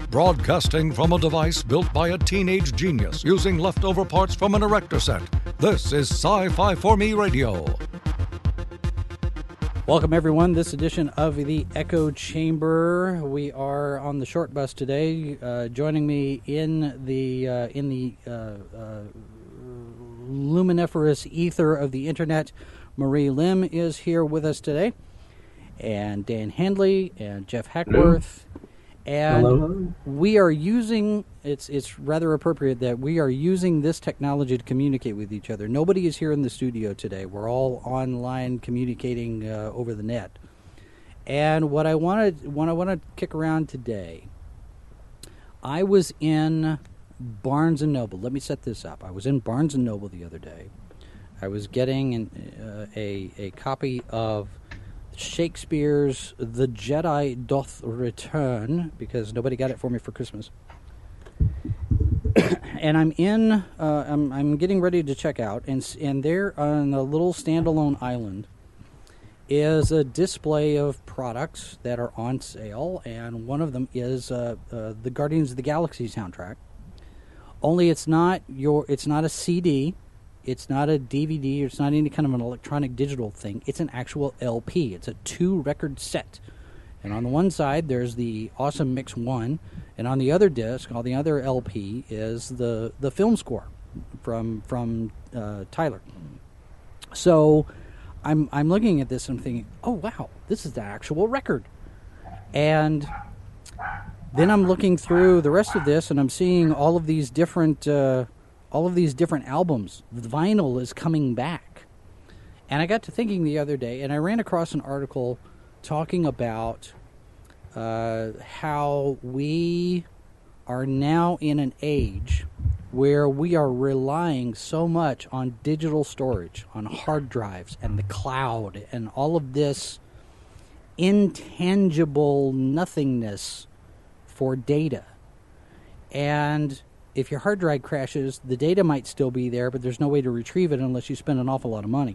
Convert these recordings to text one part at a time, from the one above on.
Broadcasting from a device built by a teenage genius using leftover parts from an erector set. This is Sci-Fi for Me Radio. Welcome, everyone. This edition of the Echo Chamber. We are on the short bus today. Joining me in the luminiferous ether of the internet, Marie Lim is here with us today, and Dan Handley and Jeff Hackworth. And hello. We are using, it's rather appropriate that we are using this technology to communicate with each other. Nobody is here in the studio today. We're all online communicating over the net. And what I want to kick around today, I was in Barnes & Noble. Let me set this up. I was in Barnes & Noble the other day. I was getting a copy of Shakespeare's The Jedi Doth Return, because nobody got it for me for Christmas. And I'm getting ready to check out, and there on a little standalone island is a display of products that are on sale, and one of them is the Guardians of the Galaxy soundtrack. Only it's not a CD. It's not a DVD, it's not any kind of an electronic digital thing. It's an actual LP. It's a 2-record set. And on the one side, there's the Awesome Mix 1, and on the other disc, on the other LP, is the film score from Tyler. So I'm looking at this and I'm thinking, oh, wow, this is the actual record. And then I'm looking through the rest of this, and I'm seeing all of these different albums. The vinyl is coming back. And I got to thinking the other day, and I ran across an article talking about how we are now in an age where we are relying so much on digital storage, on hard drives and the cloud and all of this intangible nothingness for data. And if your hard drive crashes, the data might still be there, but there's no way to retrieve it unless you spend an awful lot of money.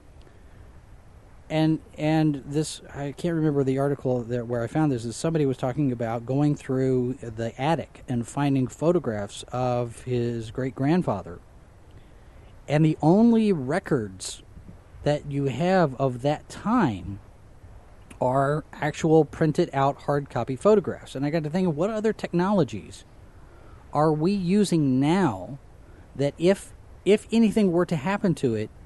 And this, I can't remember the article where I found this, is somebody was talking about going through the attic and finding photographs of his great-grandfather. And the only records that you have of that time are actual printed-out hard copy photographs. And I got to think of what other technologies are we using now that if anything were to happen to it,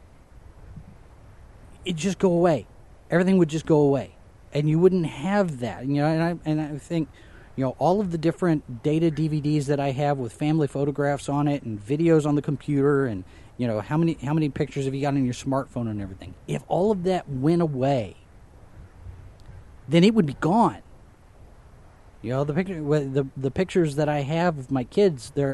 it'd just go away. Everything would just go away, and you wouldn't have that. You know, and I think, you know, all of the different data DVDs that I have with family photographs on it and videos on the computer, and you know, how many pictures have you got on your smartphone and everything. If all of that went away, then it would be gone. You know, the pictures that I have of my kids, they're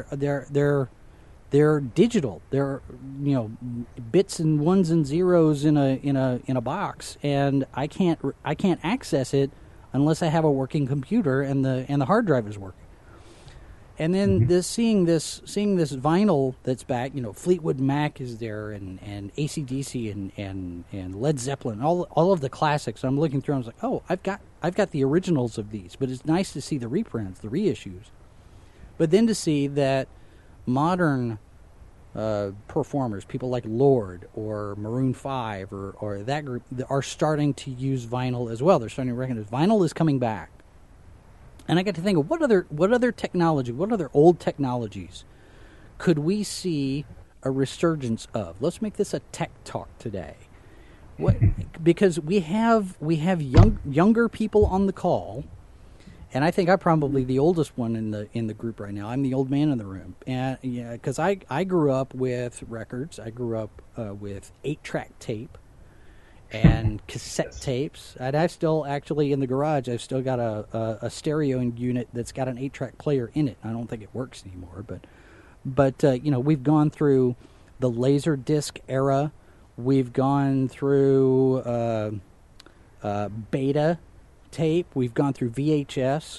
digital. They're, you know, bits and ones and zeros in a box, and I can't access it unless I have a working computer and the hard drive is working. And then seeing this vinyl that's back, you know, Fleetwood Mac is there, and AC/DC and Led Zeppelin, all of the classics. I'm looking through, I was like, oh, I've got the originals of these, but it's nice to see the reprints, the reissues. But then to see that modern performers, people like Lorde or Maroon 5 or that group, are starting to use vinyl as well. They're starting to recognize vinyl is coming back. And I got to think of what other technology, what other old technologies could we see a resurgence of? Let's make this a tech talk today. Because we have younger people on the call, and I think I'm probably the oldest one in the group right now. I'm the old man in the room, and yeah, because I grew up with records. I grew up with 8-track tape and cassette tapes. And I've still, actually, in the garage, I've still got a stereo unit that's got an 8-track player in it. I don't think it works anymore, but you know, we've gone through the laser disc era. We've gone through beta tape. We've gone through VHS.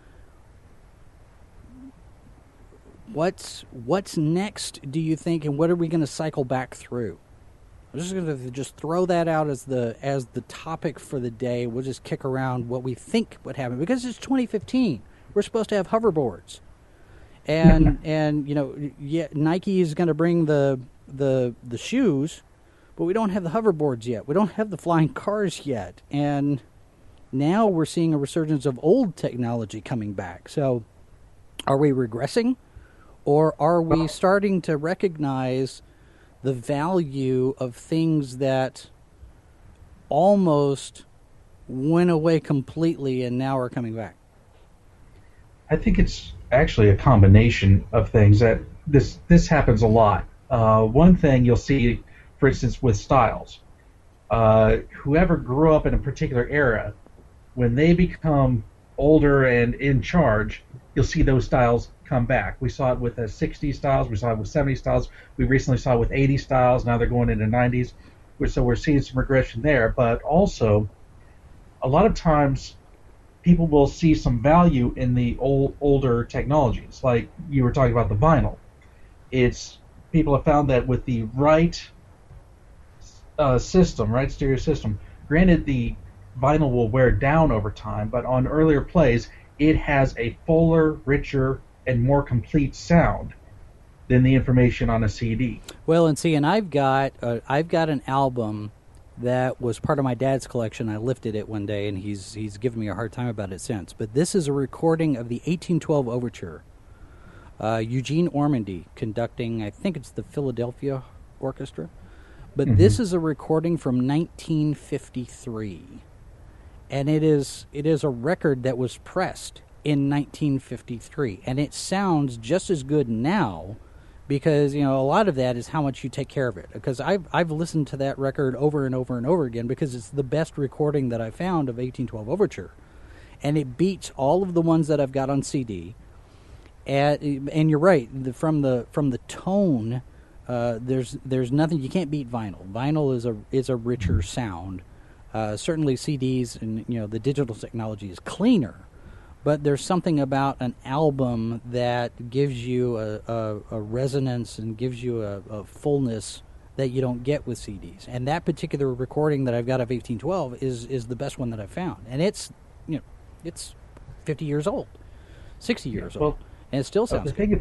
What's next, do you think, and what are we going to cycle back through? I'm just going to throw that out as the topic for the day. We'll just kick around what we think would happen, because it's 2015. we're supposed to have hoverboards. And you know, yeah, Nike is going to bring the shoes, but we don't have the hoverboards yet. We don't have the flying cars yet. And now we're seeing a resurgence of old technology coming back. So are we regressing, or are we starting to recognize the value of things that almost went away completely and now are coming back? I think it's actually a combination of things. That this happens a lot. One thing you'll see, for instance, with styles. Whoever grew up in a particular era, when they become older and in charge, you'll see those styles come back. We saw it with the 60s styles. We saw it with 70s styles. We recently saw it with 80s styles. Now they're going into 90s. So we're seeing some regression there. But also, a lot of times, people will see some value in the older technologies, like you were talking about the vinyl. People have found that with the right system, right stereo system, granted the vinyl will wear down over time, but on earlier plays, it has a fuller, richer, and more complete sound than the information on a CD. Well, and see, and I've got an album that was part of my dad's collection. I lifted it one day, and he's given me a hard time about it since. But this is a recording of the 1812 Overture. Eugene Ormandy conducting, I think it's the Philadelphia Orchestra. But this is a recording from 1953. And it is a record that was pressed in 1953. And it sounds just as good now, because, you know, a lot of that is how much you take care of it. Because I've listened to that record over and over and over again, because it's the best recording that I found of 1812 Overture. And it beats all of the ones that I've got on CD. And you're right, from the tone, there's nothing. You can't beat vinyl. Vinyl is a richer sound. Certainly CDs and, you know, the digital technology is cleaner. But there's something about an album that gives you a resonance and gives you a fullness that you don't get with CDs. And that particular recording that I've got of 1812 is the best one that I've found. And it's 50 years old, 60 years old, and it still sounds good.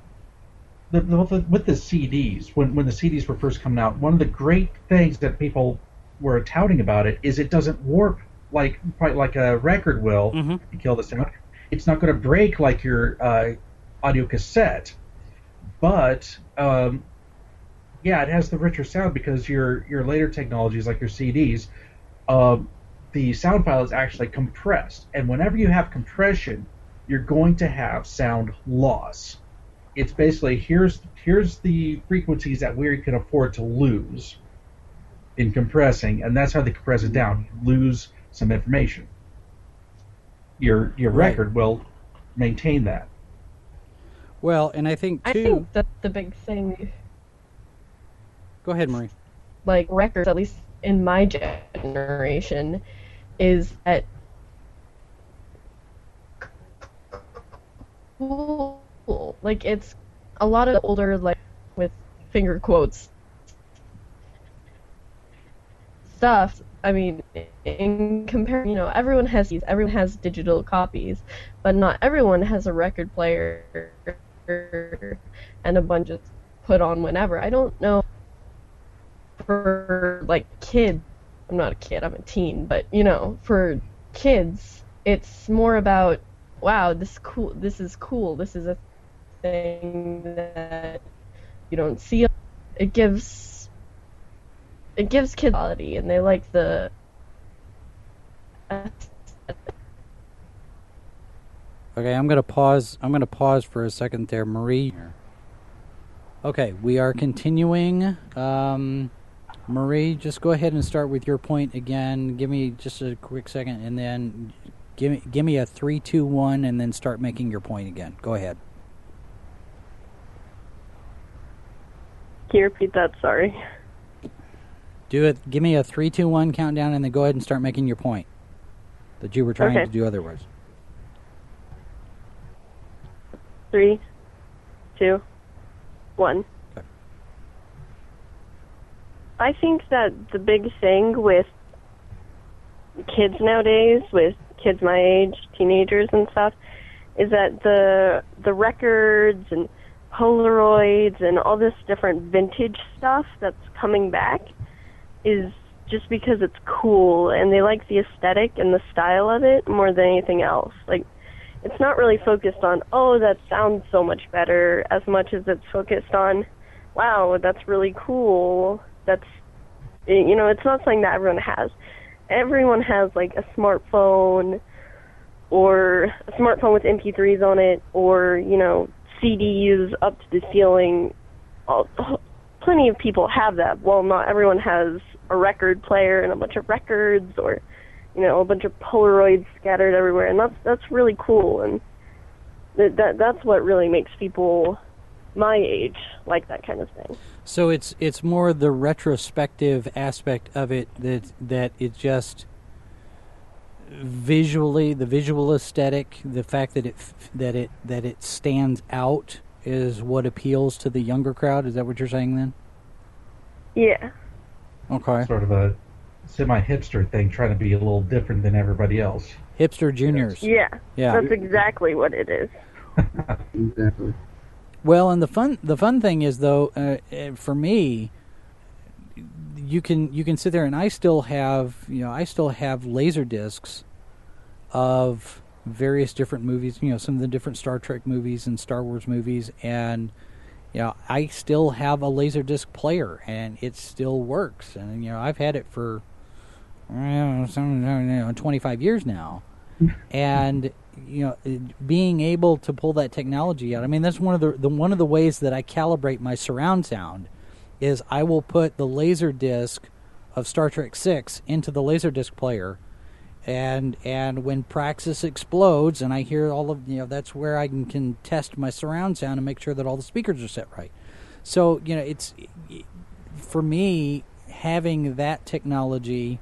With the CDs, when the CDs were first coming out, one of the great things that people were touting about it doesn't warp quite like a record will. You kill the sound. It's not going to break like your audio cassette, but it has the richer sound, because your later technologies like your CDs, the sound file is actually compressed, and whenever you have compression, you're going to have sound loss. It's basically here's the frequencies that we can afford to lose in compressing, and that's how they compress it down. You lose some information. Your record will maintain that. Well, and I think too. I think that the big thing. Go ahead, Marie. Like records, at least in my generation, is that cool. Like, it's a lot of the older, like, with finger quotes stuff. I mean, in comparison, everyone has digital copies, but not everyone has a record player and a bunch of put on whenever. I don't know for, like, kids. I'm not a kid, I'm a teen, but, for kids, it's more about, wow, this is cool, this is a thing that you don't see. It gives kids quality, and they like the Okay, I'm gonna pause for a second there, Marie. Okay, we are continuing. Marie, just go ahead and start with your point again. Give me just a quick second, and then give me a 3, 2, 1, and then start making your point again. Go ahead. Can you repeat that? Sorry. Do it. Give me a 3, 2, 1 countdown, and then go ahead and start making your point that you were trying to do otherwise. 3, 2, 1. Okay. I think that the big thing with kids nowadays, with kids my age, teenagers and stuff, is that the records and Polaroids and all this different vintage stuff that's coming back is just because it's cool and they like the aesthetic and the style of it more than anything else. Like, it's not really focused on, oh, that sounds so much better, as much as it's focused on, wow, that's really cool. That's, you know, it's not something that everyone has. Everyone has, like, a smartphone or a smartphone with MP3s on it, or, you know, CDs up to the ceiling. Plenty of people have that. Well, not everyone has a record player and a bunch of records, or, you know, a bunch of Polaroids scattered everywhere, and that's really cool, and that's what really makes people my age like that kind of thing. So it's more the retrospective aspect of it that it just visually, the visual aesthetic, the fact that it stands out is what appeals to the younger crowd. Is that what you're saying then? Yeah. Okay. Sort of a semi-hipster thing, trying to be a little different than everybody else. Hipster juniors. Yeah. Yeah. That's exactly what it is. Exactly. Well, and the fun thing is, though, for me, you can sit there, and I still have laser discs of various different movies. You know, some of the different Star Trek movies and Star Wars movies, and you know, I still have a laser disc player, and it still works. And you know, I've had it for 25 years now, and you know, being able to pull that technology out. I mean, that's one of the ways that I calibrate my surround sound is I will put the laser disc of Star Trek VI into the laser disc player, and when Praxis explodes and I hear all of, you know, that's where I can test my surround sound and make sure that all the speakers are set right. So, you know, it's, for me, having that technology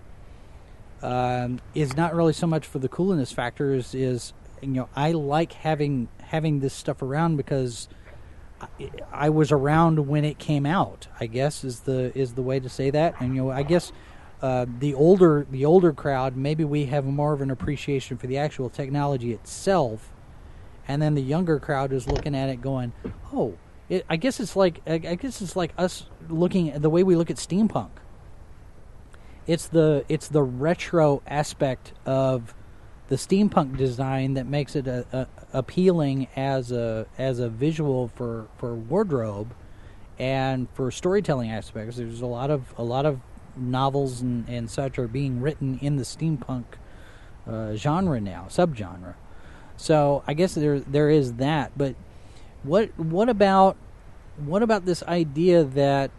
is not really so much for the coolness factor, is you know, I like having this stuff around because I was around when it came out, I guess is the way to say that. And you know, I guess the older crowd, maybe we have more of an appreciation for the actual technology itself, and then the younger crowd is looking at it going, oh, I guess it's like us looking at the way we look at steampunk. It's the retro aspect of the steampunk design that makes it appealing as a visual for wardrobe and for storytelling aspects. There's a lot of novels and such are being written in the steampunk genre now, subgenre. So I guess there is that. But what about this idea that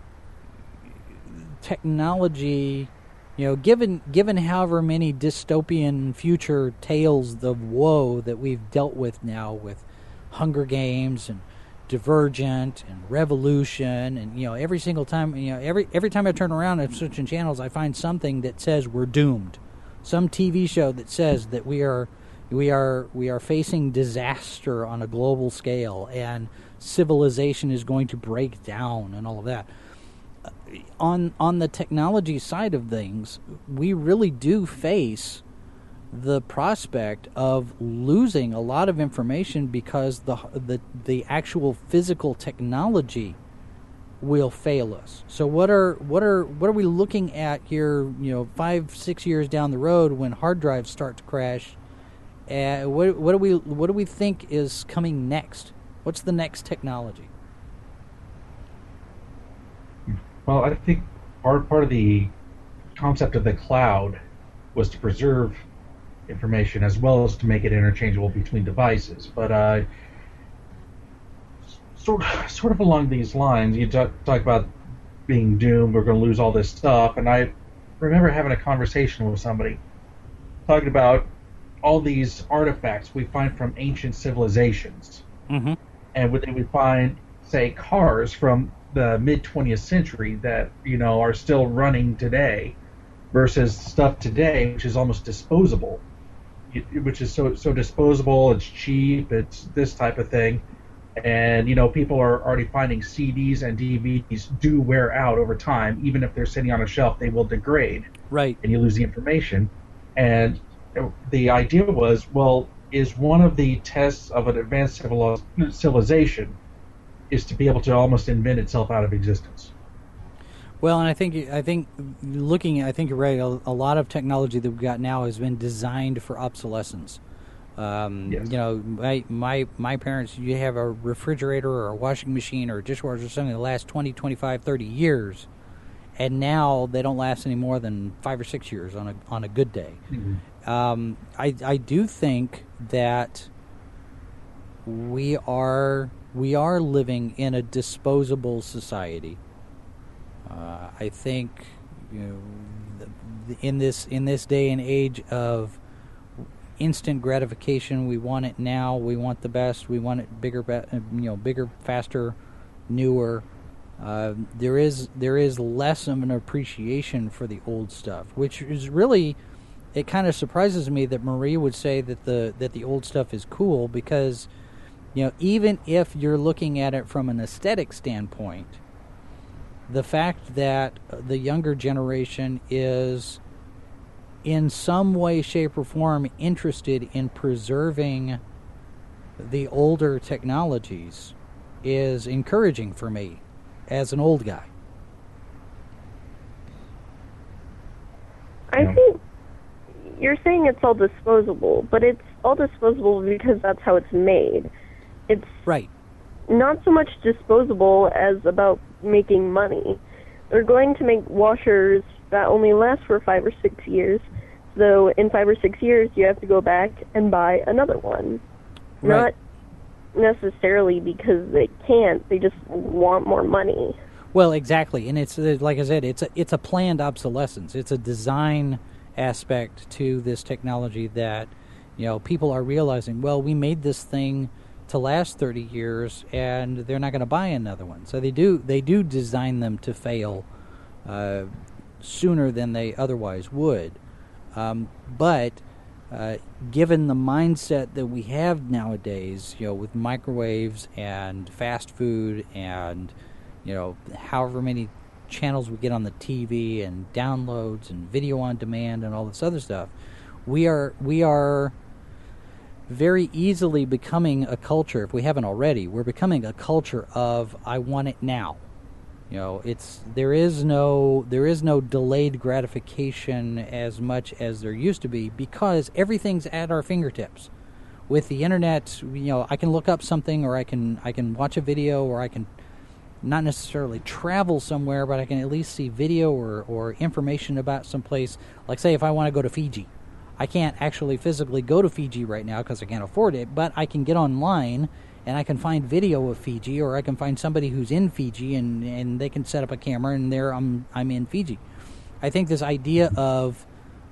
technology, you know, given however many dystopian future tales of woe that we've dealt with now with Hunger Games and Divergent and Revolution, and you know, every single time, you know, every time I turn around and switching channels, I find something that says we're doomed. Some TV show that says that we are facing disaster on a global scale and civilization is going to break down and all of that. On the technology side of things, we really do face the prospect of losing a lot of information because the actual physical technology will fail us. So what are we looking at here, you know, 5-6 years down the road when hard drives start to crash? What do we think is coming next? What's the next technology? Well, I think part of the concept of the cloud was to preserve information as well as to make it interchangeable between devices. But sort of along these lines, you talk about being doomed, we're going to lose all this stuff, and I remember having a conversation with somebody talking about all these artifacts we find from ancient civilizations. Mm-hmm. And when we find, say, cars from the mid-20th century that, you know, are still running today versus stuff today which is almost disposable, which is so disposable, it's cheap, it's this type of thing. And, you know, people are already finding CDs and DVDs do wear out over time. Even if they're sitting on a shelf, they will degrade. Right. And you lose the information. And the idea was, well, is one of the tests of an advanced civilization is to be able to almost invent itself out of existence. Well, and I think you're right. A lot of technology that we've got now has been designed for obsolescence. Yes. You know, my parents, you have a refrigerator or a washing machine or a dishwasher or something that lasts 20, 25, 30 years, and now they don't last any more than 5 or 6 years on a good day. Mm-hmm. I do think that we are living in a disposable society. I think, you know, in this day and age of instant gratification, we want it now. We want the best. We want it bigger, bigger, faster, newer. There is less of an appreciation for the old stuff, which is really, it kind of surprises me that Marie would say that the old stuff is cool, because, you know, even if you're looking at it from an aesthetic standpoint, the fact that the younger generation is in some way, shape, or form interested in preserving the older technologies is encouraging for me as an old guy. I think you're saying it's all disposable, but it's all disposable because that's how it's made. It's right. Not so much disposable as about making money. They're going to make washers that only last for 5 or 6 years. So in 5 or 6 years, you have to go back and buy another one. Right. Not necessarily because they can't. They just want more money. Well, exactly, and it's like I said, it's a planned obsolescence. It's a design aspect to this technology that, you know, people are realizing. Well, we made this thing to last 30 years, and they're not going to buy another one. So they do design them to fail sooner than they otherwise would. But given the mindset that we have nowadays, you know, with microwaves and fast food and, you know, however many channels we get on the TV and downloads and video on demand and all this other stuff, we are very easily becoming a culture. If we haven't already, we're becoming a culture of I want it now. You know, there is no delayed gratification as much as there used to be, because everything's at our fingertips. With the internet, you know, I can look up something, or I can watch a video, or I can not necessarily travel somewhere, but I can at least see video or information about some place. Like, say, if I want to go to Fiji, I can't actually physically go to Fiji right now because I can't afford it, but I can get online and I can find video of Fiji, or I can find somebody who's in Fiji and they can set up a camera, and there I'm in Fiji. I think this idea of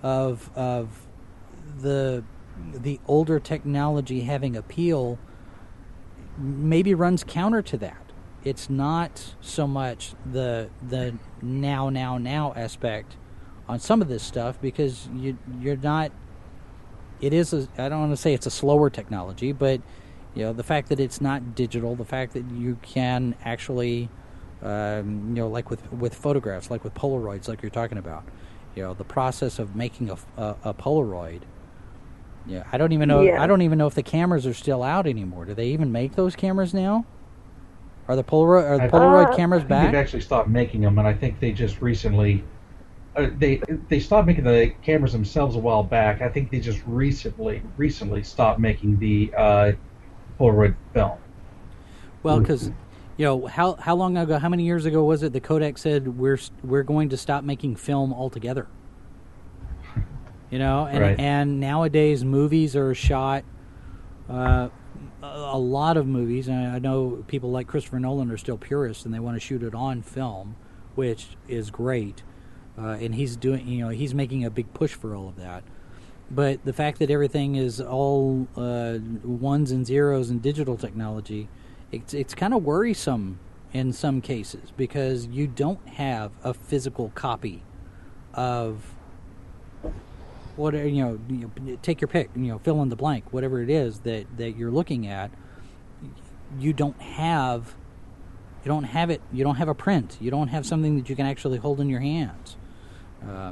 the older technology having appeal maybe runs counter to that. It's not so much the now aspect on some of this stuff, because you're not. It is I don't want to say it's a slower technology, but, you know, the fact that it's not digital, the fact that you can actually, you know, like with photographs, like with Polaroids, like you're talking about, you know, the process of making a Polaroid. Yeah, I don't even know. Yeah. I don't even know if the cameras are still out anymore. Do they even make those cameras now? Are the Polaroid cameras back? They've actually stopped making them, and I think they just recently. They stopped making the cameras themselves a while back. I think they just recently stopped making the Polaroid film. Well, because, you know, how long ago, how many years ago was it that Kodak said we're going to stop making film altogether? You know, and right. And nowadays movies are shot. A lot of movies, and I know people like Christopher Nolan are still purists and they want to shoot it on film, which is great. And he's doing, you know, he's making a big push for all of that. But the fact that everything is all ones and zeros and digital technology, it's kind of worrisome in some cases, because you don't have a physical copy of what, you know, take your pick, you know, fill in the blank, whatever it is that you're looking at. You don't have it. You don't have a print. You don't have something that you can actually hold in your hands.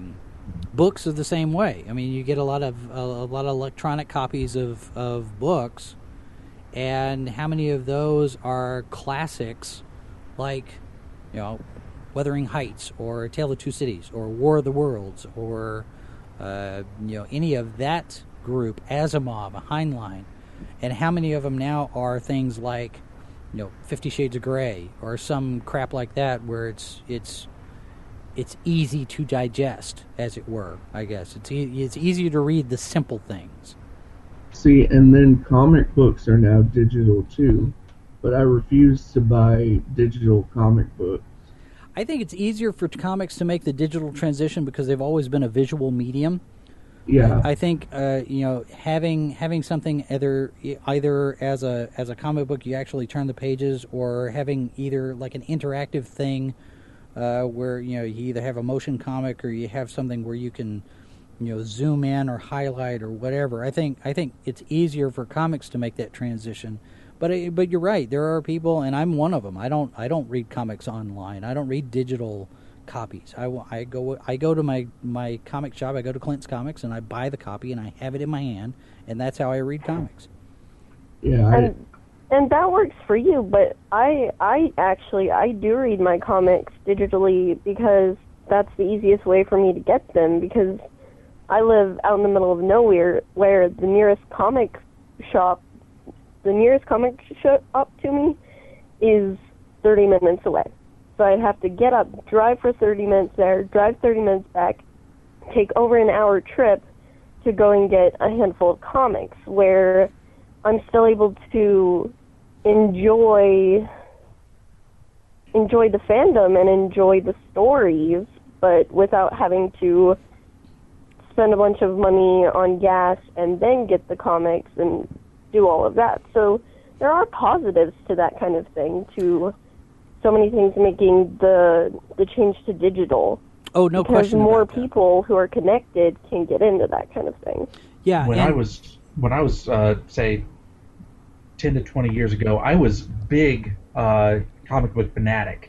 Books are the same way. I mean, you get a lot of electronic copies of books, and how many of those are classics, like, you know, Wuthering Heights or Tale of Two Cities or War of the Worlds or any of that group, Asimov, Heinlein, and how many of them now are things like, 50 Shades of Grey or some crap like that, where it's easy to digest, as it were. I guess it's easier to read the simple things. See, and then comic books are now digital too, but I refuse to buy digital comic books. I think it's easier for comics to make the digital transition because they've always been a visual medium. Yeah. I think having something either as a comic book you actually turn the pages, or having either like an interactive thing where you either have a motion comic or you have something where you can zoom in or highlight or whatever. I think it's easier for comics to make that transition. But you're right. There are people, and I'm one of them. I don't read comics online. I don't read digital copies. I go to my comic shop. I go to Clint's Comics and I buy the copy and I have it in my hand, and that's how I read comics. Yeah. And that works for you, but I do read my comics digitally because that's the easiest way for me to get them, because I live out in the middle of nowhere, where the nearest comic shop to me is 30 minutes away. So I have to get up, drive for 30 minutes there, drive 30 minutes back, take over an hour trip to go and get a handful of comics, where I'm still able to enjoy the fandom and enjoy the stories, but without having to spend a bunch of money on gas and then get the comics and do all of that. So there are positives to that kind of thing, to so many things making the change to digital. Oh, no question about that. Because more people who are connected can get into that kind of thing. Yeah. When I was say 10 to 20 years ago, I was big comic book fanatic.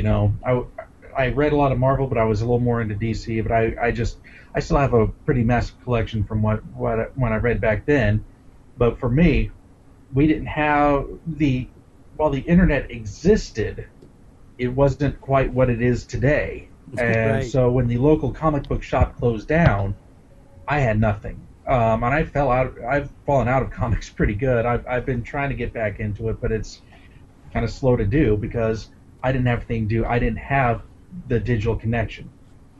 I read a lot of Marvel, but I was a little more into DC. But I still have a pretty massive collection from when I read back then. But for me, we didn't have while the internet existed, it wasn't quite what it is today. And Right. So when the local comic book shop closed down, I had nothing. And I've fallen out of comics pretty good. I've been trying to get back into it, but it's kind of slow to do because I didn't have anything to do. I didn't have the digital connection.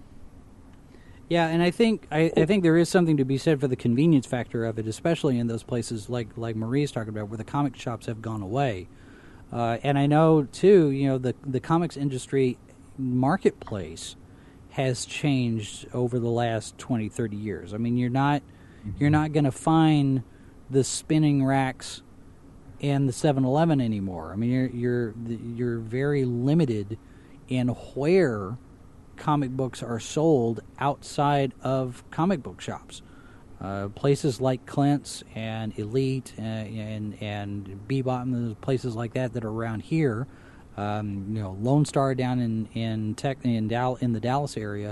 Yeah, and I think there is something to be said for the convenience factor of it, especially in those places like Marie's talking about, where the comic shops have gone away. And I know too, the comics industry marketplace has changed over the last 20, 30 years. I mean, you're not going to find the spinning racks in the 7-Eleven anymore. I mean, you're very limited in where comic books are sold outside of comic book shops. Places like Clint's and Elite and Bebop and places like that are around here. Lone Star down in the Dallas area.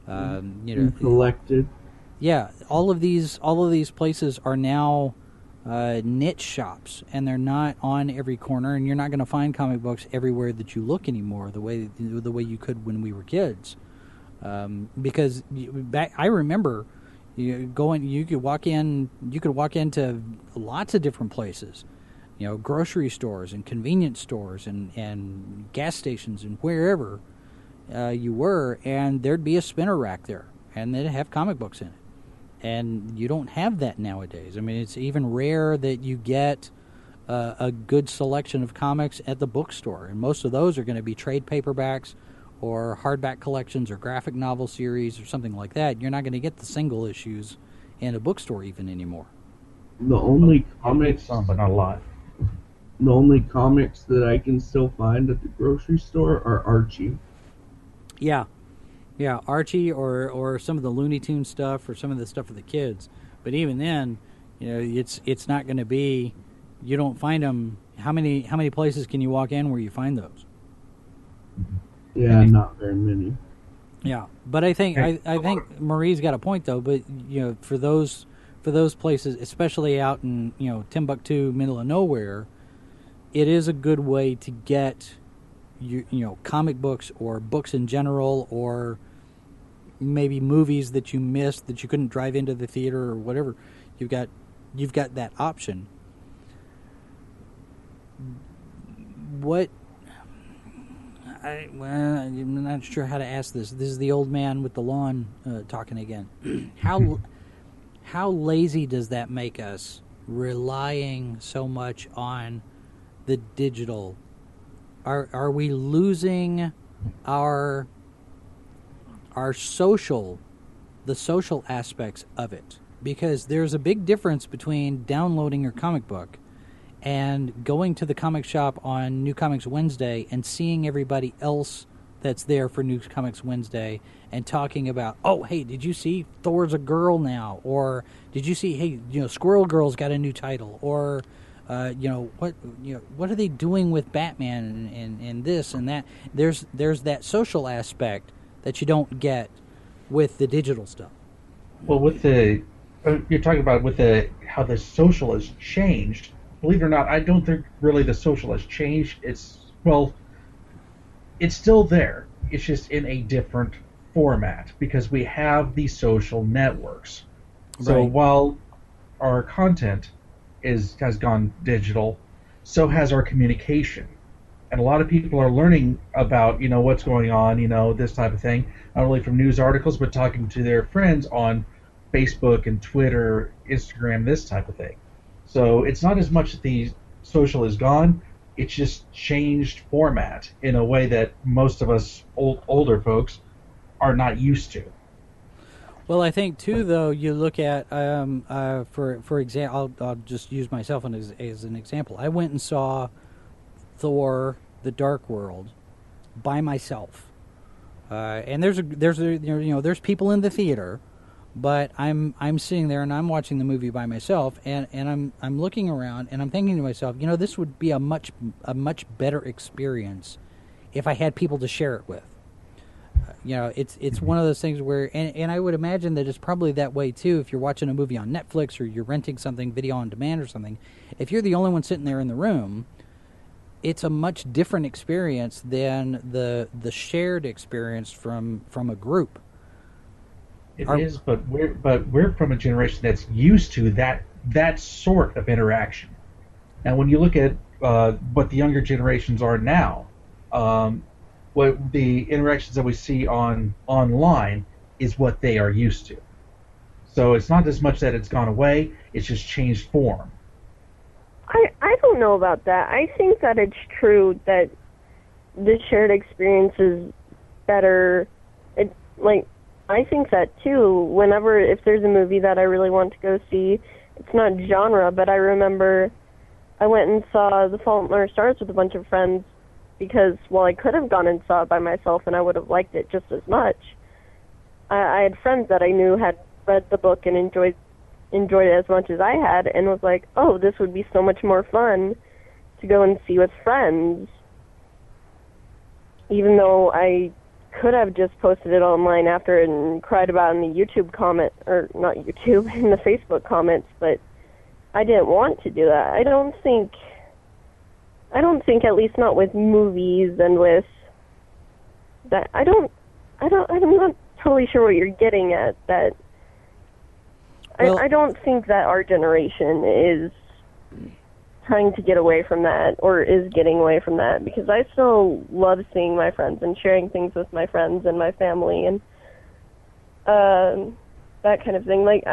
Collected. Yeah, all of these places are now niche shops, and they're not on every corner, and you're not going to find comic books everywhere that you look anymore the way you could when we were kids. Because I remember you could walk into lots of different places, grocery stores and convenience stores and gas stations and wherever you were, and there'd be a spinner rack there, and they'd have comic books in it. And you don't have that nowadays. I mean, it's even rare that you get a good selection of comics at the bookstore, and most of those are going to be trade paperbacks or hardback collections or graphic novel series or something like that. You're not going to get the single issues in a bookstore even anymore. The only comics, Some, but not a lot. the only comics that I can still find at the grocery store are Archie. Yeah, Archie or some of the Looney Tunes stuff or some of the stuff for the kids. But even then, it's not going to be. You don't find them. How many places can you walk in where you find those? Yeah, not very many. Yeah, but I think I think Marie's got a point though. But for those places, especially out in Timbuktu, middle of nowhere, it is a good way to get comic books or books in general, or maybe movies that you missed that you couldn't drive into the theater or whatever. You've got that option. I'm not sure how to ask this. This is the old man with the lawn talking again. How lazy does that make us, relying so much on the digital? Are we losing the social aspects of it? Because there's a big difference between downloading your comic book and going to the comic shop on New Comics Wednesday and seeing everybody else that's there for New Comics Wednesday and talking about, oh, hey, did you see Thor's a girl now? Or did you see, hey, Squirrel Girl's got a new title? Or, what are they doing with Batman and this and that? There's that social aspect that you don't get with the digital stuff. Well, with the you're talking about how the social has changed. Believe it or not, I don't think really the social has changed. It's still there. It's just in a different format because we have these social networks. Right. So while our content has gone digital, so has our communication. And a lot of people are learning about, what's going on, this type of thing, not only from news articles, but talking to their friends on Facebook and Twitter, Instagram, this type of thing. So it's not as much that the social is gone, it's just changed format in a way that most of us older folks are not used to. Well, I think too, though, you look at, for example, I'll just use myself as an example. I went and saw Thor: The Dark World by myself, and there's people in the theater. But I'm sitting there and I'm watching the movie by myself, and I'm looking around and I'm thinking to myself, this would be a much better experience if I had people to share it with. It's one of those things where, and I would imagine that it's probably that way too if you're watching a movie on Netflix or you're renting something video on demand or something. If you're the only one sitting there in the room, it's a much different experience than the shared experience from a group. It is, but we're from a generation that's used to that sort of interaction. And when you look at what the younger generations are now, what the interactions that we see online is what they are used to. So it's not as much that it's gone away; it's just changed form. I don't know about that. I think that it's true that the shared experience is better. I think that too. If there's a movie that I really want to go see, it's not genre, but I remember I went and saw The Fault in Our Stars with a bunch of friends because, I could have gone and saw it by myself and I would have liked it just as much. I had friends that I knew had read the book and enjoyed it as much as I had, and was like, oh, this would be so much more fun to go and see with friends, even though I could have just posted it online after and cried about it in the YouTube comment, or not YouTube, in the Facebook comments, but I didn't want to do that. I don't think, at least not with movies and with that, I'm not totally sure what you're getting at, that I don't think that our generation is trying to get away from that, or is getting away from that, because I still love seeing my friends and sharing things with my friends and my family and that kind of thing. My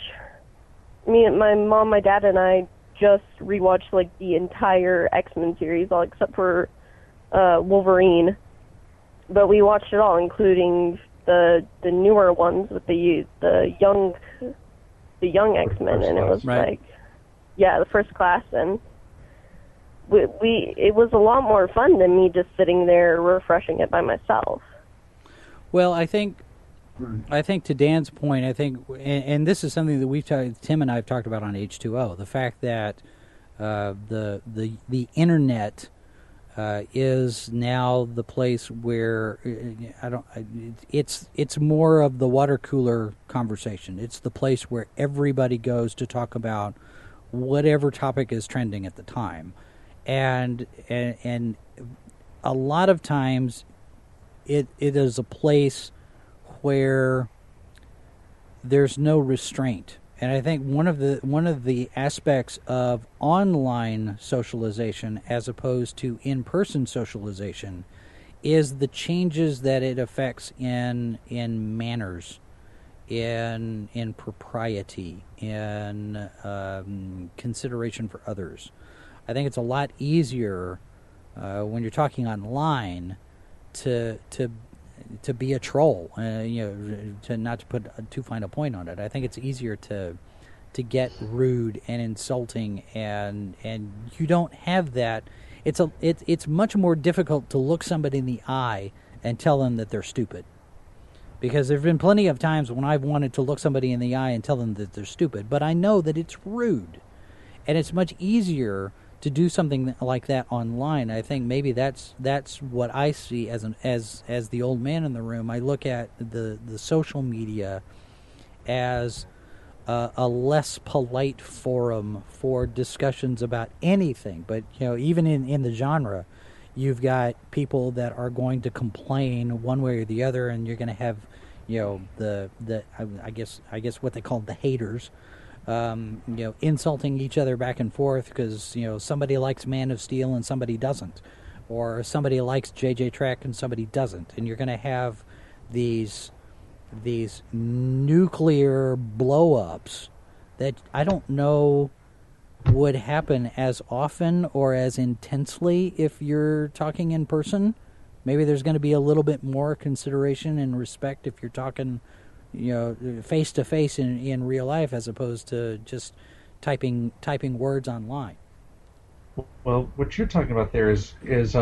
mom, my dad, and I just rewatched the entire X-Men series, all except for Wolverine, but we watched it all, including the newer ones with the young X-Men, and it was right. The First Class, and it was a lot more fun than me just sitting there refreshing it by myself. Well, I think to Dan's point, and this is something that Tim and I have talked about on H2O, the fact that the internet is now the place where it's more of the water cooler conversation. It's the place where everybody goes to talk about whatever topic is trending at the time, and a lot of times it is a place where there's no restraint. And I think one of the aspects of online socialization as opposed to in-person socialization is the changes that it affects in manners, in propriety, in consideration for others. I think it's a lot easier when you're talking online to be a troll, to not to put too fine a point on it. I think it's easier to get rude and insulting, and you don't have that. It's much more difficult to look somebody in the eye and tell them that they're stupid, because there've been plenty of times when I've wanted to look somebody in the eye and tell them that they're stupid, but I know that it's rude, and it's much easier to do something like that online. I think maybe that's what I see as the old man in the room. I look at the social media as a less polite forum for discussions about anything. But even in the genre, you've got people that are going to complain one way or the other, and you're going to have I guess what they call the haters. Insulting each other back and forth because somebody likes Man of Steel and somebody doesn't, or somebody likes JJ Trek and somebody doesn't, and you're going to have these nuclear blow-ups that I don't know would happen as often or as intensely if you're talking in person. Maybe there's going to be a little bit more consideration and respect if you're talking face to face in real life, as opposed to just typing words online. Well, what you're talking about there is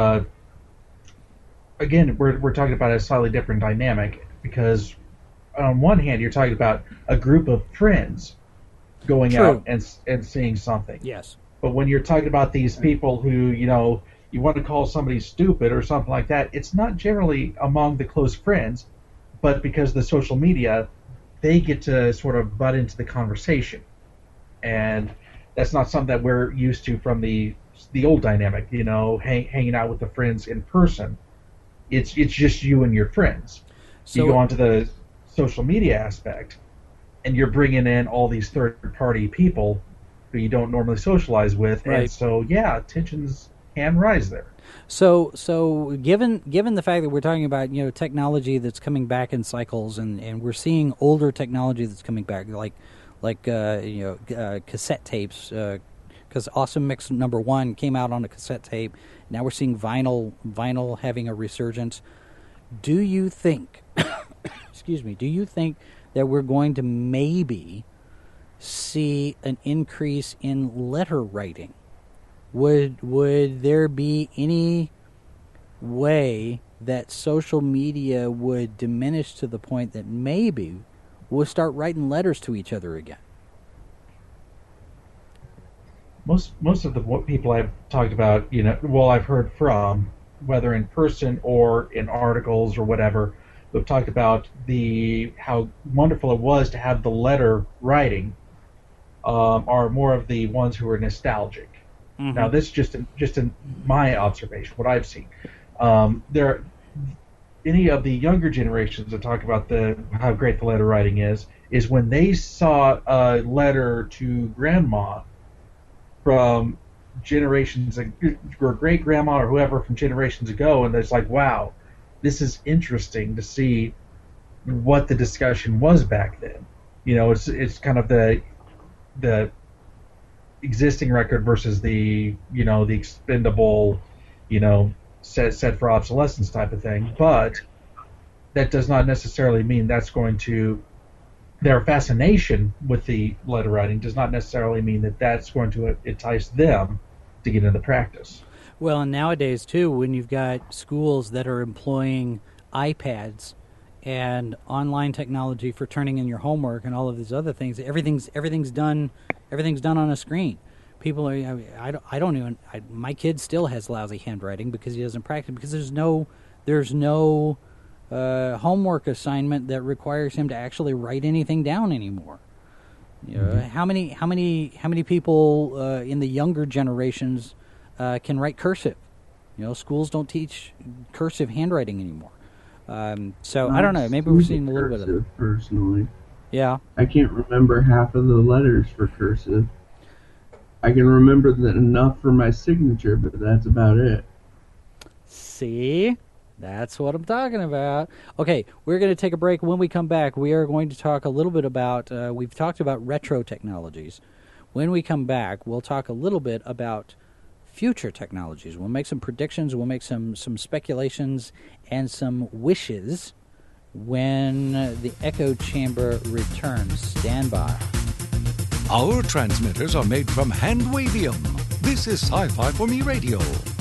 again, we're talking about a slightly different dynamic, because on one hand you're talking about a group of friends going True. out and seeing something. Yes. But when you're talking about these people who you want to call somebody stupid or something like that, it's not generally among the close friends. But because of the social media, they get to sort of butt into the conversation, and that's not something that we're used to from the old dynamic. Hanging out with the friends in person, it's just you and your friends. So you go onto the social media aspect, and you're bringing in all these third-party people who you don't normally socialize with, right. And so tensions can rise there. So given the fact that we're talking about technology that's coming back in cycles, and we're seeing older technology that's coming back, like cassette tapes, because Awesome Mix #1 came out on a cassette tape. Now we're seeing vinyl having a resurgence. Do you think do you think that we're going to maybe see an increase in letter writing? Would there be any way that social media would diminish to the point that maybe we'll start writing letters to each other again? Most of the people I've talked about, I've heard from, whether in person or in articles or whatever, who've talked about how wonderful it was to have the letter writing, are more of the ones who are nostalgic. Mm-hmm. Now, this is just in my observation, what I've seen. Any of the younger generations that talk about how great the letter writing is when they saw a letter to grandma from generations, or great grandma or whoever from generations ago, and it's like, wow, this is interesting to see what the discussion was back then. It's kind of the existing record versus the expendable, set for obsolescence type of thing. But that does not necessarily mean that's going to, their fascination with the letter writing does not necessarily mean that that's going to entice them to get into practice. Well, and nowadays too, when you've got schools that are employing iPads and online technology for turning in your homework and all of these other things, everything's done on a screen. People are. I mean, I don't even. My kid still has lousy handwriting because he doesn't practice, because there's no homework assignment that requires him to actually write anything down anymore. You know, how many people in the younger generations can write cursive? You know, schools don't teach cursive handwriting anymore. So I don't know. Maybe we're seeing a little bit of it. Personally, yeah. I can't remember half of the letters for cursive. I can remember that enough for my signature, but that's about it. See? That's what I'm talking about. Okay, we're going to take a break. When we come back, we are going to talk a little bit about, we've talked about retro technologies. When we come back, we'll talk a little bit about future technologies. We'll make some predictions, we'll make some speculations, and some wishes when the echo chamber returns. Stand by. Our transmitters are made from handwavium. This is Sci-Fi for Me Radio.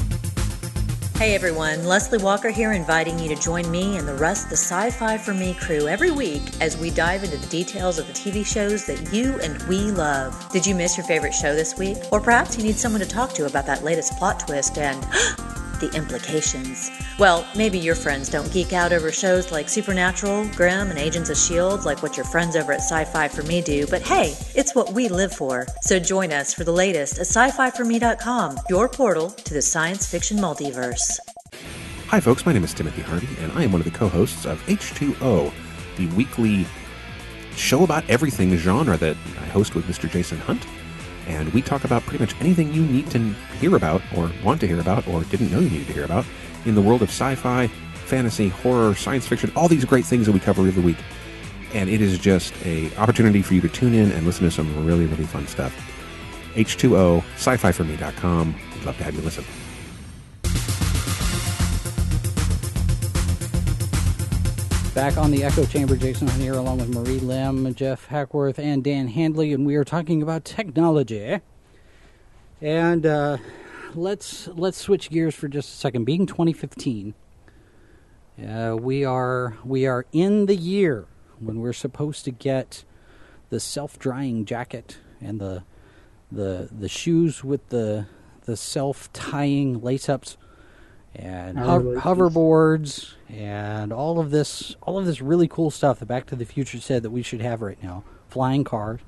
Hey everyone, Leslie Walker here, inviting you to join me and the rest of the Sci-Fi for Me crew every week as we dive into the details of the TV shows that you and we love. Did you miss your favorite show this week? Or perhaps you need someone to talk to about that latest plot twist and the implications. Well, maybe your friends don't geek out over shows like Supernatural, Grimm, and Agents of S.H.I.E.L.D. like what your friends over at Sci-Fi for Me do, but hey, it's what we live for. So join us for the latest at sci-fi4me.com, your portal to the science fiction multiverse. Hi folks, my name is Timothy Hardy, and I am one of the co-hosts of H2O, the weekly show about everything genre that I host with Mr. Jason Hunt. And we talk about pretty much anything you need to hear about, or want to hear about, or didn't know you needed to hear about, in the world of sci-fi, fantasy, horror, science fiction, all these great things that we cover every week. And it is just an opportunity for you to tune in and listen to some really, really fun stuff. H2O, sci-fi4me.com. We'd love to have you listen. Back on the Echo Chamber, Jason Hunt here, along with Marie Lim, Jeff Hackworth, and Dan Handley, and we are talking about technology. And let's switch gears for just a second. Being 2015, we are in the year when we're supposed to get the self-drying jacket and the shoes with the self-tying lace-ups, and hoverboards, and all of this really cool stuff that Back to the Future said that we should have right now. Flying cars.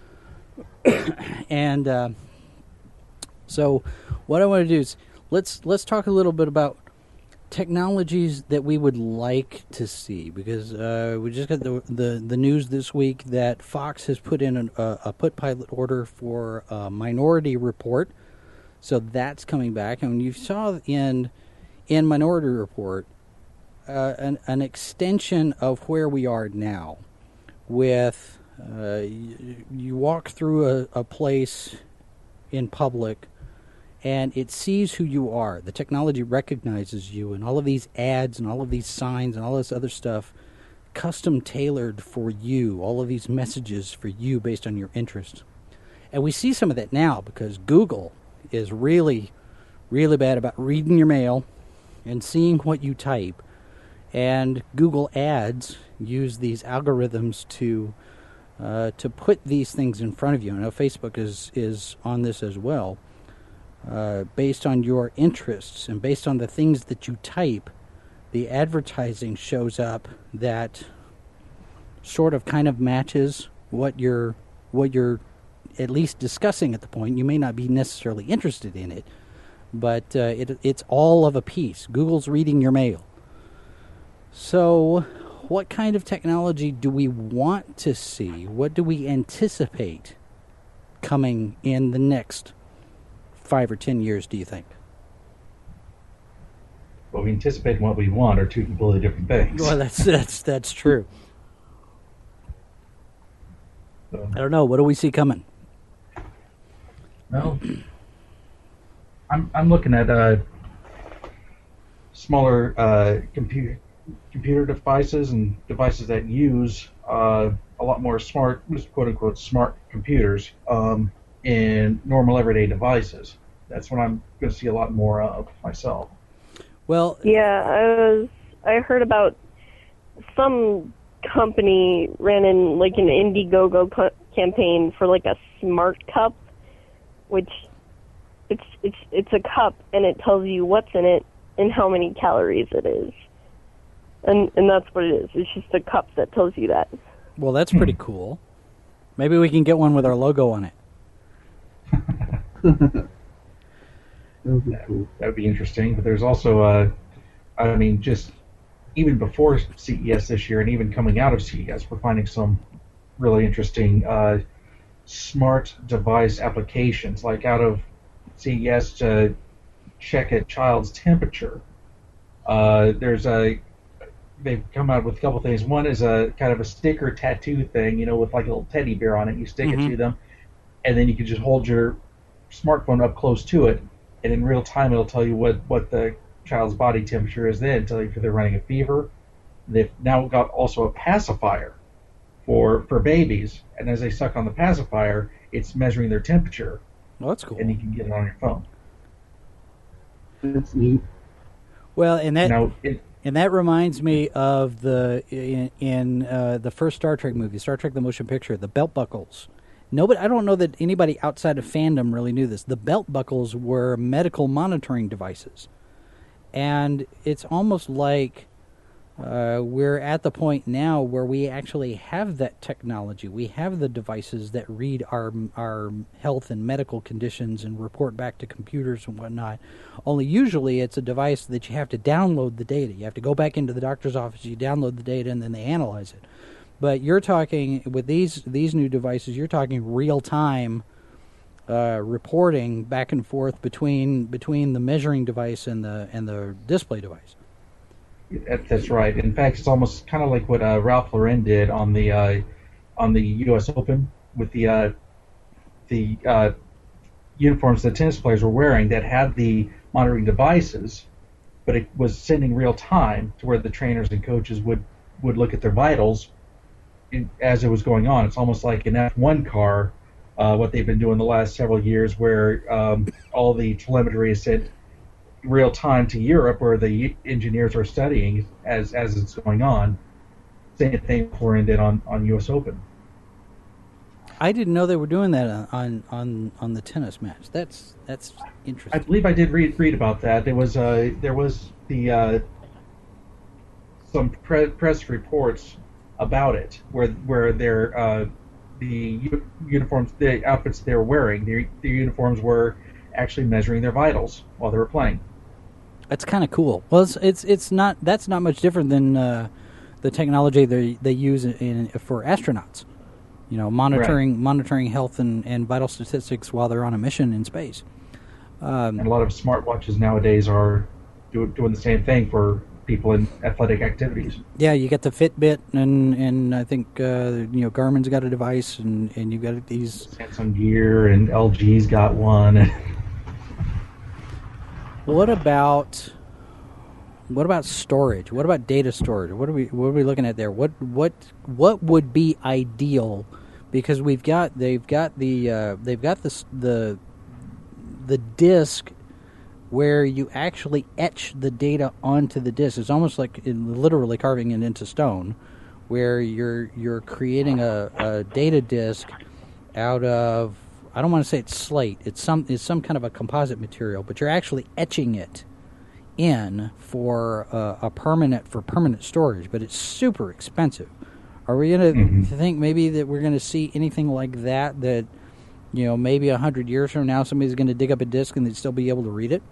And so what I want to do is let's talk a little bit about technologies that we would like to see, because we just got the news this week that Fox has put in a put pilot order for Minority Report. So that's coming back, and you saw in Minority Report an extension of where we are now. With you walk through a place in public, and it sees who you are. The technology recognizes you, and all of these ads and all of these signs and all this other stuff, custom tailored for you. All of these messages for you based on your interests. And we see some of that now because Google is really, really bad about reading your mail and seeing what you type. And Google Ads use these algorithms to put these things in front of you. I know Facebook is on this as well. Based on your interests and based on the things that you type, the advertising shows up that sort of kind of matches what you're at least discussing at the point. You may not be necessarily interested in it, but it's all of a piece. Google's reading your mail. So what kind of technology do we want to see? What do we anticipate coming in the next 5 or 10 years, do you think? What we anticipate and what we want are two completely different things. Well, that's true. I don't know. What do we see coming? Well, I'm looking at smaller computer devices and devices that use a lot more smart, quote unquote, smart computers in normal everyday devices. That's what I'm going to see a lot more of myself. Well, yeah, I heard about some company ran in like an Indiegogo campaign for like a smart cup which it's a cup, and it tells you what's in it and how many calories it is. And that's what it is. It's just a cup that tells you that. Well, that's pretty cool. Maybe we can get one with our logo on it. That would be cool. That would be interesting. But there's also, just even before CES this year and even coming out of CES, we're finding some really interesting smart device applications, like out of CES to check a child's temperature. They've come out with a couple things. One is a kind of a sticker tattoo thing, with like a little teddy bear on it. You stick it to them, and then you can just hold your smartphone up close to it, and in real time it'll tell you what the child's body temperature is then, tell you if they're running a fever. They've now got also a pacifier for babies, and as they suck on the pacifier, it's measuring their temperature. Well, that's cool. And you can get it on your phone. That's neat. Well, and that reminds me of the first Star Trek movie, Star Trek: The Motion Picture, the belt buckles. I don't know that anybody outside of fandom really knew this. The belt buckles were medical monitoring devices, and it's almost like we're at the point now where we actually have that technology. We have the devices that read our health and medical conditions and report back to computers and whatnot. Only usually it's a device that you have to download the data. You have to go back into the doctor's office, you download the data, and then they analyze it. But you're talking, with these new devices, you're talking real-time reporting back and forth between the measuring device and the display device. That's right. In fact, it's almost kind of like what Ralph Lauren did on the U.S. Open with the uniforms that tennis players were wearing that had the monitoring devices, but it was sending real time to where the trainers and coaches would look at their vitals as it was going on. It's almost like an F1 car, what they've been doing the last several years, where all the telemetry is sent real time to Europe, where the engineers are studying as it's going on. Same thing Lauren did on U.S. Open. I didn't know they were doing that on the tennis match. That's interesting. I believe I did read about that. There was some press reports about it where they're the uniforms, the outfits they were wearing, the uniforms were actually measuring their vitals while they were playing. That's kind of cool. Well, it's not much different than the technology they use for astronauts. Monitoring health and vital statistics while they're on a mission in space. And a lot of smartwatches nowadays are doing the same thing for people in athletic activities. Yeah, you get the Fitbit, and I think Garmin's got a device, and you got these Samsung Gear, and LG's got one. What about storage? What about data storage? What are we looking at there? What would be ideal? Because they've got the disk where you actually etch the data onto the disk. It's almost like literally carving it into stone, where you're creating a data disk out of, I don't want to say it's slate. It's some kind of a composite material, but you're actually etching it in for permanent storage. But it's super expensive. Are we going to think maybe that we're going to see anything like that? That maybe 100 years from now, somebody's going to dig up a disk and they'd still be able to read it?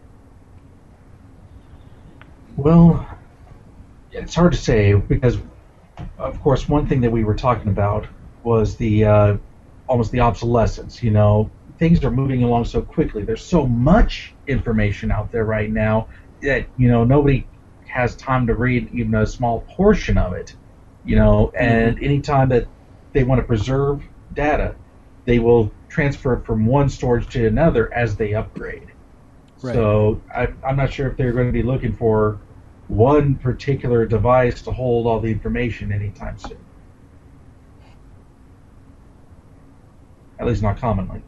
Well, it's hard to say, because, of course, one thing that we were talking about was the almost the obsolescence. Things are moving along so quickly. There's so much information out there right now that nobody has time to read even a small portion of it. And anytime that they want to preserve data, they will transfer it from one storage to another as they upgrade. Right. So I'm not sure if they're going to be looking for one particular device to hold all the information anytime soon. At least not commonly.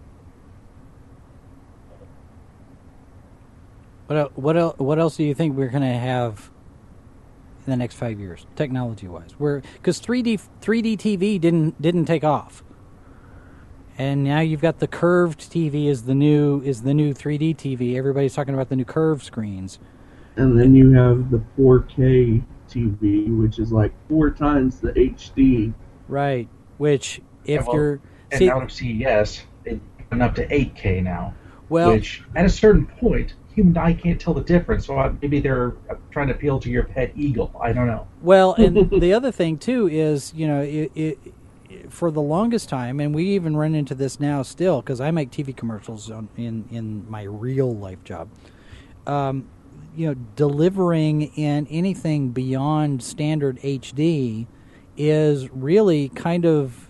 What else do you think we're going to have in the next 5 years, technology-wise? Because 3D TV didn't take off, And now you've got the curved TV is the new 3D TV. Everybody's talking about the new curved screens. And then you have the 4K TV, which is like 4 times the HD. Right. Which, if you're... And out of CES, it's gone up to 8K now. Well, which, at a certain point, human eye can't tell the difference. So maybe they're trying to appeal to your pet eagle. I don't know. Well, and the other thing, too, is, for the longest time, and we even run into this now still, because I make TV commercials in my real life job, delivering in anything beyond standard HD is really kind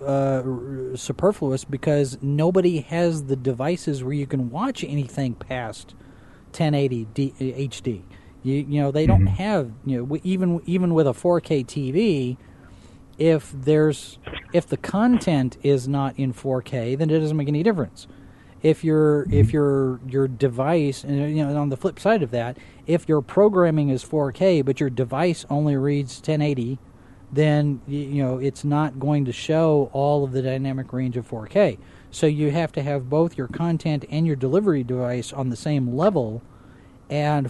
of superfluous, because nobody has the devices where you can watch anything past 1080 HD. They don't have, even with a 4K TV, if the content is not in 4K, then it doesn't make any difference. If your device, and on the flip side of that, if your programming is 4K but your device only reads 1080, then it's not going to show all of the dynamic range of 4K. So you have to have both your content and your delivery device on the same level. And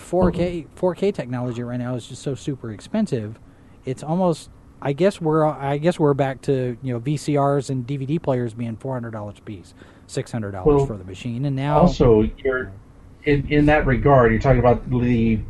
4K technology right now is just so super expensive. It's almost, I guess we're back to VCRs and DVD players being $400 a piece, $600 for the machine, and now also you're in that regard. You're talking about the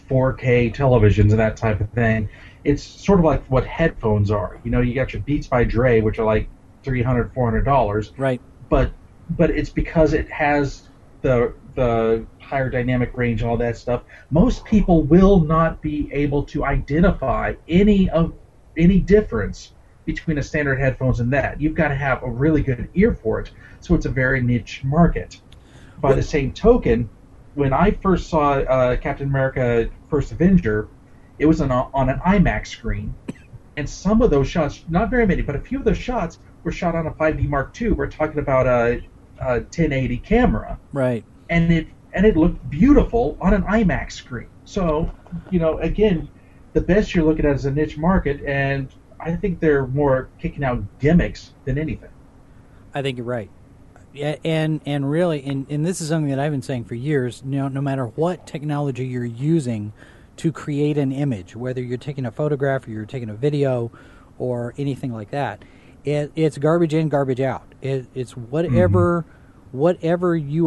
4K televisions and that type of thing. It's sort of like what headphones are. You got your Beats by Dre, which are like $300, $400, right? But it's because it has the higher dynamic range and all that stuff. Most people will not be able to identify any difference between a standard headphones and that. You've got to have a really good ear for it. So it's a very niche market. By the same token, when I first saw Captain America: First Avenger, it was on an IMAX screen, and some of those shots, not very many, but a few of those shots were shot on a 5D Mark II. We're talking about a 1080 camera, right? And it looked beautiful on an IMAX screen. So, again, the best you're looking at is a niche market, and I think they're more kicking out gimmicks than anything. I think you're right. Yeah, and really, and this is something that I've been saying for years, no matter what technology you're using to create an image, whether you're taking a photograph or you're taking a video or anything like that, it's garbage in, garbage out. It's whatever whatever you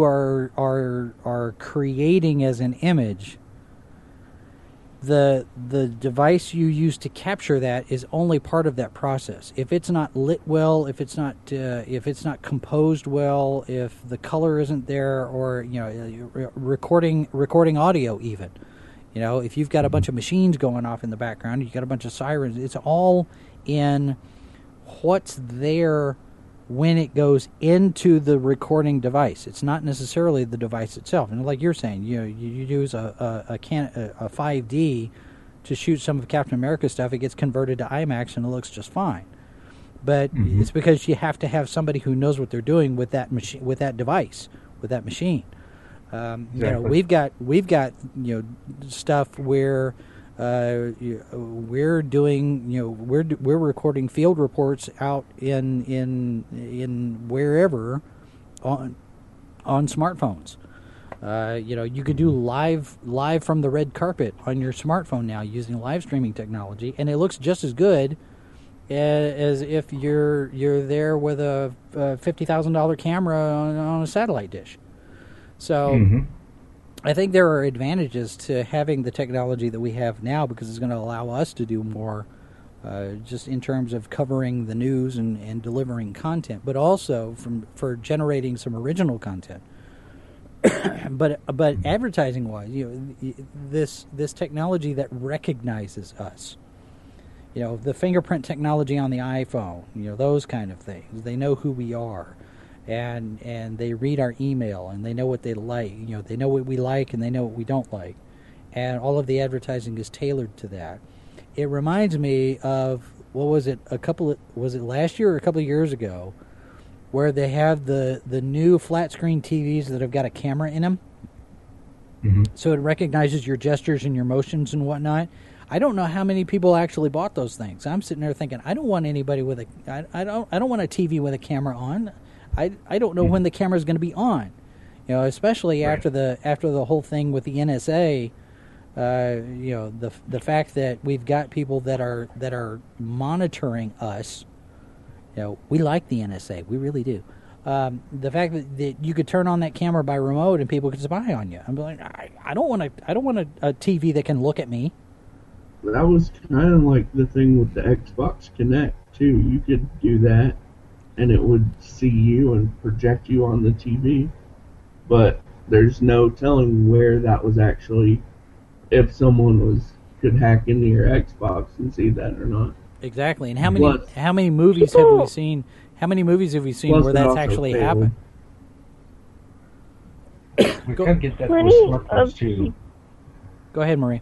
are creating as an image. The device you use to capture that is only part of that process. If it's not lit well, if it's not composed well, if the color isn't there, or recording audio even, if you've got a bunch of machines going off in the background, you've got a bunch of sirens. It's all in what's there when it goes into the recording device. It's not necessarily the device itself. And like you're saying, you use a 5D to shoot some of Captain America stuff. It gets converted to IMAX and it looks just fine. But it's because you have to have somebody who knows what they're doing with that machine, with that device, with that machine. Exactly. We've got stuff where we're doing, we're recording field reports out in wherever on smartphones. You could do live from the red carpet on your smartphone now using live streaming technology, and it looks just as good as if you're there with a $50,000 camera on a satellite dish. So I think there are advantages to having the technology that we have now, because it's going to allow us to do more just in terms of covering the news and delivering content, but also for generating some original content. but advertising wise, this technology that recognizes us, the fingerprint technology on the iPhone, those kind of things, they know who we are. And they read our email, and they know what they like. They know what we like, and they know what we don't like. And all of the advertising is tailored to that. It reminds me of, was it last year or a couple of years ago, where they have the new flat screen TVs that have got a camera in them. So it recognizes your gestures and your motions and whatnot. I don't know how many people actually bought those things. I'm sitting there thinking, I don't want anybody with I don't want a TV with a camera on. I don't know when the camera's going to be on. Especially after the whole thing with the NSA. The fact that we've got people that are monitoring us. We like the NSA, we really do. The fact that you could turn on that camera by remote and people could spy on you. I'm like, I don't want a TV that can look at me. That was kind of like the thing with the Xbox Kinect too. You could do that, and it would see you and project you on the TV. But there's no telling where that was actually, if someone could hack into your Xbox and see that or not. Exactly. And how many movies have we seen? How many movies have we seen where that's actually happened? We can get that with smartphones too. Go ahead, Marie.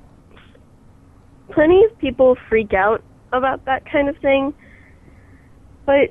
Plenty of people freak out about that kind of thing, but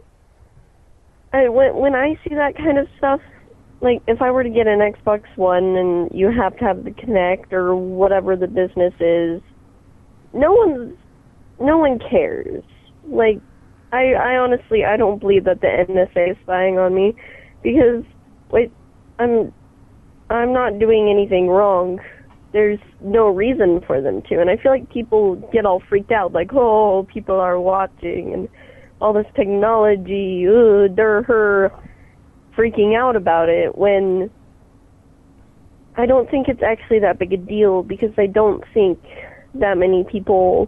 when I see that kind of stuff, like if I were to get an Xbox One and you have to have the Kinect or whatever the business is, no one cares. Like, I honestly, I don't believe that the NSA is spying on me, because I'm not doing anything wrong. There's no reason for them to, and I feel like people get all freaked out, like, oh, people are watching, and all this technology, they're freaking out about it, when I don't think it's actually that big a deal, because I don't think that many people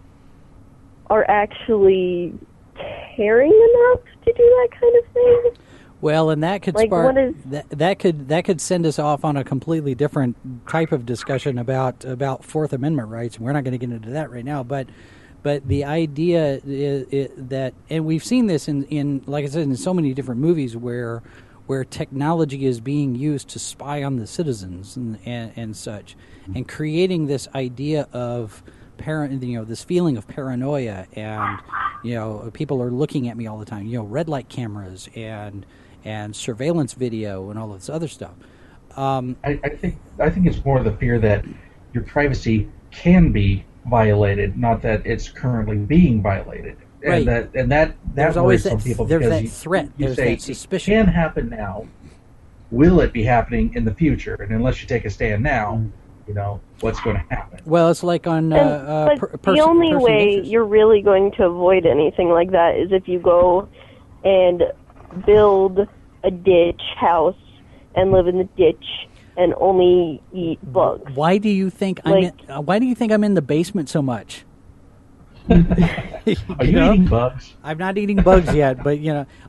are actually caring enough to do that kind of thing. Well, and that could spark that could send us off on a completely different type of discussion about Fourth Amendment rights. And we're not going to get into that right now, but the idea is that, and we've seen this in like I said, in so many different movies where technology is being used to spy on the citizens and such, and creating this idea of this feeling of paranoia, and people are looking at me all the time. Red light cameras and surveillance video and all this other stuff. I think it's more the fear that your privacy can be violated, not that it's currently being violated. Right. And that there's always some people. There's that threat. You there's say that suspicion. It can happen now. Will it be happening in the future? And unless you take a stand now, what's going to happen? Well, it's like on but the only way you're really going to avoid anything like that is if you go and build a ditch house and live in the ditch and only eat bugs. Why do you think I'm in the basement so much? Are you eating bugs? I'm not eating bugs yet, but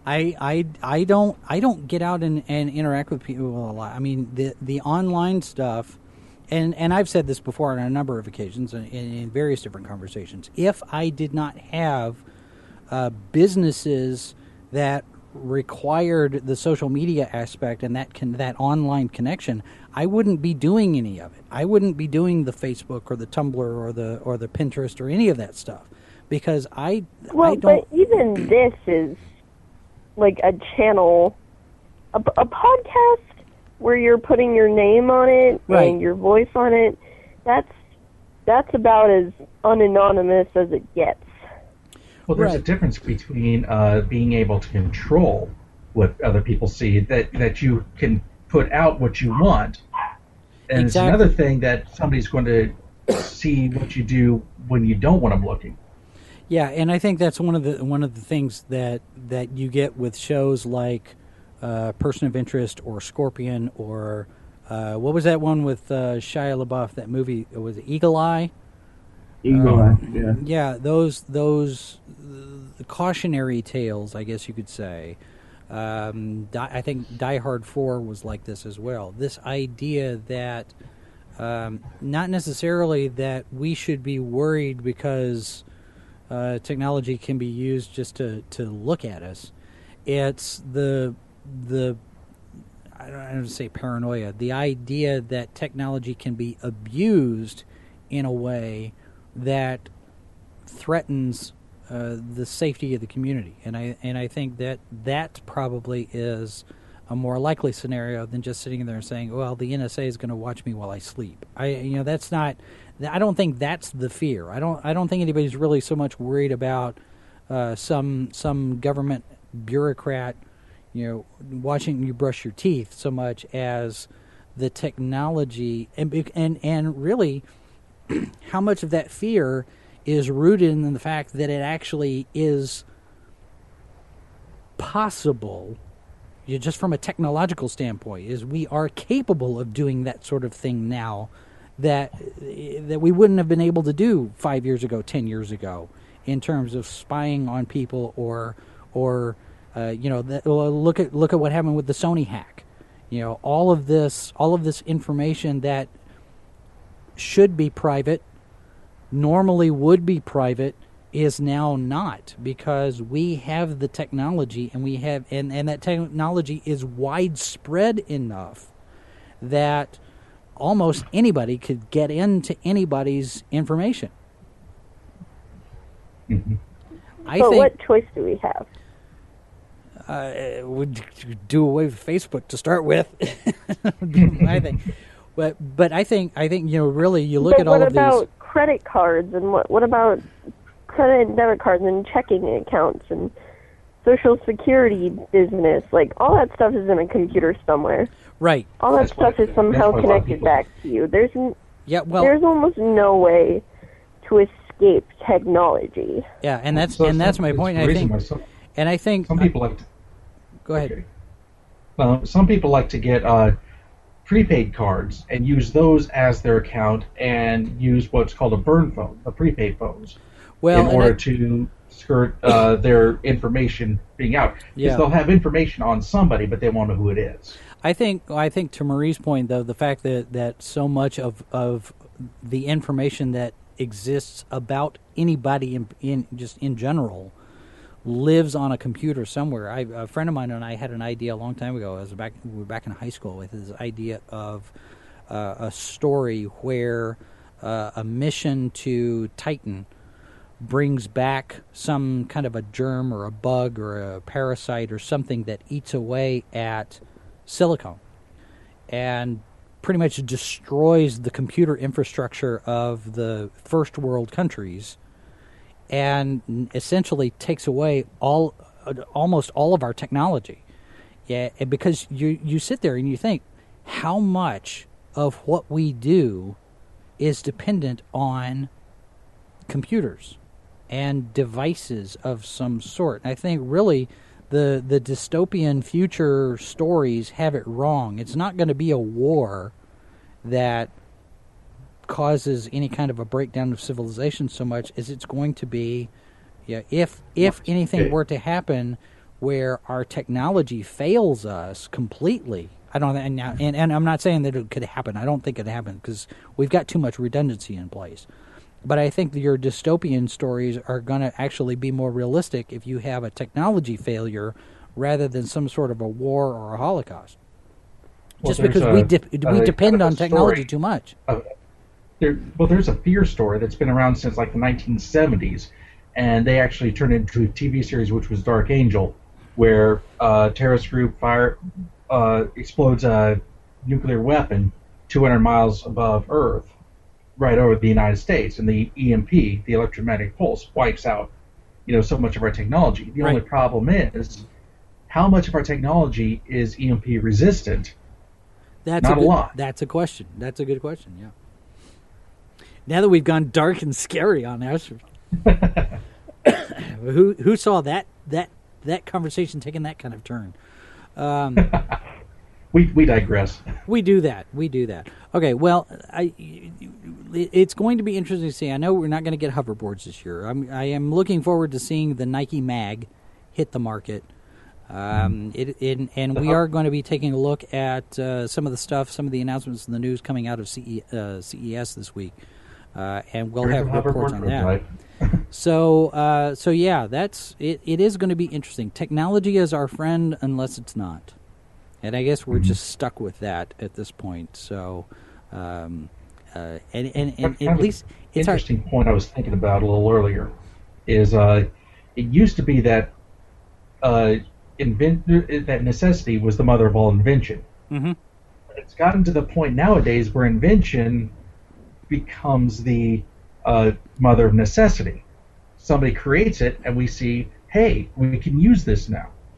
I don't get out and interact with people a lot. I mean, the online stuff, and I've said this before on a number of occasions in various different conversations. If I did not have businesses that required the social media aspect and that online connection, I wouldn't be doing any of it. I wouldn't be doing the Facebook or the Tumblr or the Pinterest or any of that stuff, because I don't. But even this is like a channel, a podcast where you're putting your name on it and your voice on it. That's about as unanonymous as it gets. Well, there's a difference between being able to control what other people see, that you can put out what you want, and it's another thing that somebody's going to see what you do when you don't want them looking. Yeah, and I think that's one of the things that you get with shows like Person of Interest or Scorpion or what was that one with Shia LaBeouf? That movie, was it Eagle Eye? Eagle Eye, yeah. Yeah, those cautionary tales, I guess you could say. I think Die Hard 4 was like this as well. This idea that not necessarily that we should be worried because technology can be used just to look at us. It's the I don't want to say paranoia. The idea that technology can be abused in a way that threatens the safety of the community, and I think that probably is a more likely scenario than just sitting there and saying, "Well, the NSA is going to watch me while I sleep." That's not. I don't think that's the fear. I don't think anybody's really so much worried about some government bureaucrat, watching you brush your teeth so much as the technology and really how much of that fear is rooted in the fact that it actually is possible, just from a technological standpoint, is we are capable of doing that sort of thing now that we wouldn't have been able to do 5 years ago, 10 years ago, in terms of spying on people or look at what happened with the Sony hack. All of this information that should be private, normally would be private, is now not, because we have the technology and that technology is widespread enough that almost anybody could get into anybody's information. Mm-hmm. What choice do we have? Would do away with Facebook to start with. Would be my thing. But I think really you look at all of these. What about credit cards, and what about credit and debit cards and checking accounts and Social Security business? Like, all that stuff is in a computer somewhere. Right. All that stuff is somehow connected back to you. There's almost no way to escape technology. Yeah, and that's my point. I think some people like to, go ahead. Well, some people like to get prepaid cards and use those as their account and use what's called a burn phone, a prepaid phones, in order to skirt their information being out. Because they'll have information on somebody, but they won't know who it is. I think to Marie's point, though, the fact that so much of the information that exists about anybody in general lives on a computer somewhere. A friend of mine and I had an idea a long time ago. We were back in high school with this idea of a story where a mission to Titan brings back some kind of a germ or a bug or a parasite or something that eats away at silicon and pretty much destroys the computer infrastructure of the first world countries and essentially takes away almost all of our technology. Yeah, because you sit there and you think, how much of what we do is dependent on computers and devices of some sort. And I think really the dystopian future stories have it wrong. It's not going to be a war that causes any kind of a breakdown of civilization so much as it's going to be, if anything were to happen where our technology fails us completely. And I'm not saying that it could happen. I don't think it happened because we've got too much redundancy in place. But I think that your dystopian stories are going to actually be more realistic if you have a failure rather than some sort of a war or a Holocaust. Just because we depend on technology too much. There's a fear story that's been around since like the 1970s, and they actually turned it into a TV series, which was Dark Angel, where a terrorist group explodes a nuclear weapon 200 miles above Earth, right over the United States, and the EMP, the electromagnetic pulse, wipes out, so much of our technology. The only problem is how much of our technology is EMP resistant. Not a lot. That's a question. That's a good question. Yeah. Now that we've gone dark and scary on us, who saw that conversation taking that kind of turn? We digress. We do that. Okay, well, it's going to be interesting to see. I know we're not going to get hoverboards this year. I am looking forward to seeing the Nike Mag hit the market. And we are going to be taking a look at some of the announcements in the news coming out of CES this week. And we'll have reports on that. So yeah, that's it. It is going to be interesting. Technology is our friend unless it's not, and I guess we're just stuck with that at this point. So, and at least it's interesting point I was thinking about a little earlier is it used to be that that necessity was the mother of all invention. Mm-hmm. It's gotten to the point nowadays where invention becomes the mother of necessity. Somebody creates it, and we see, hey, we can use this now.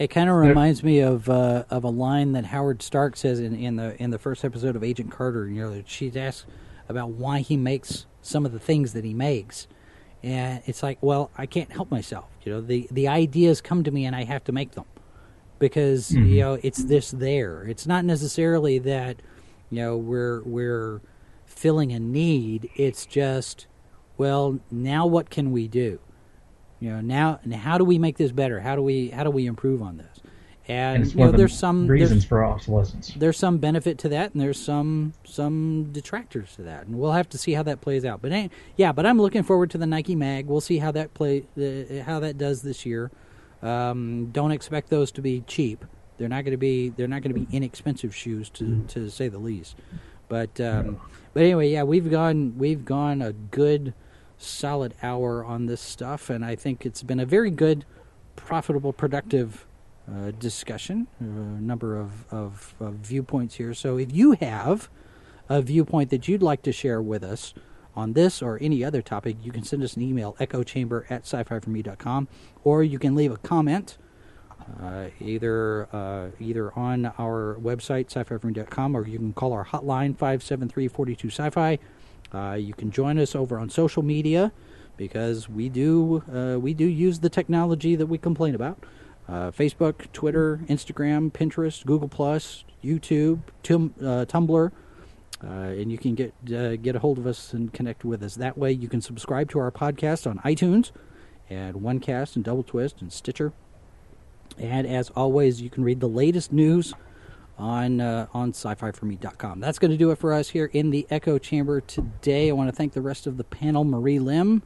It kind of reminds me of a line that Howard Stark says in the first episode of Agent Carter. You know, she's asked about why he makes some of the things that he makes, and it's like, well, I can't help myself. You know, the ideas come to me, and I have to make them because you know it's there. It's not necessarily that you know we're filling a need. It's just, well, now what can we do? You know, now how do we make this better? How do we improve on this? And it's you know, one of there's the some reasons for obsolescence. There's some benefit to that, and there's some detractors to that, and we'll have to see how that plays out. But but I'm looking forward to the Nike Mag. We'll see how that how that does this year. Don't expect those to be cheap. They're not going to be inexpensive shoes to say the least. But anyway, yeah, we've gone a good solid hour on this stuff, and I think it's been a very good, profitable, productive discussion. A number of viewpoints here. So if you have a viewpoint that you'd like to share with us on this or any other topic, you can send us an email, echochamber@sci-fi4me.com, or you can leave a comment either on our website, sci-fi4me.com, or you can call our hotline, 573-42-SCI-FI. You can join us over on social media because we do use the technology that we complain about. Facebook, Twitter, Instagram, Pinterest, Google+, YouTube, Tumblr, and you can get a hold of us and connect with us. That way you can subscribe to our podcast on iTunes and OneCast and Double Twist and Stitcher. And as always, you can read the latest news on sci-fi4me.com. That's going to do it for us here in the Echo Chamber today. I want to thank the rest of the panel: Marie Lim,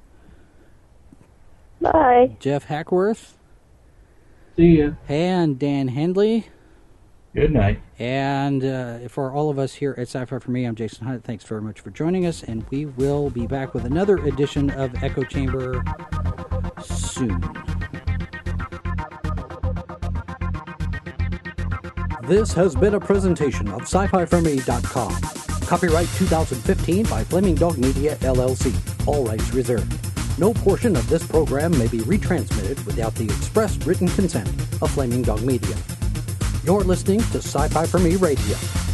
Bye, Jeff Hackworth, See ya. and Dan Hendley. Good night. And for all of us here at Sci-Fi For Me, I'm Jason Hunt. Thanks very much for joining us, and we will be back with another edition of Echo Chamber soon. This has been a presentation of SciFiForMe.com. Copyright 2015 by Flaming Dog Media, LLC. All rights reserved. No portion of this program may be retransmitted without the express written consent of Flaming Dog Media. You're listening to Sci-Fi For Me Radio.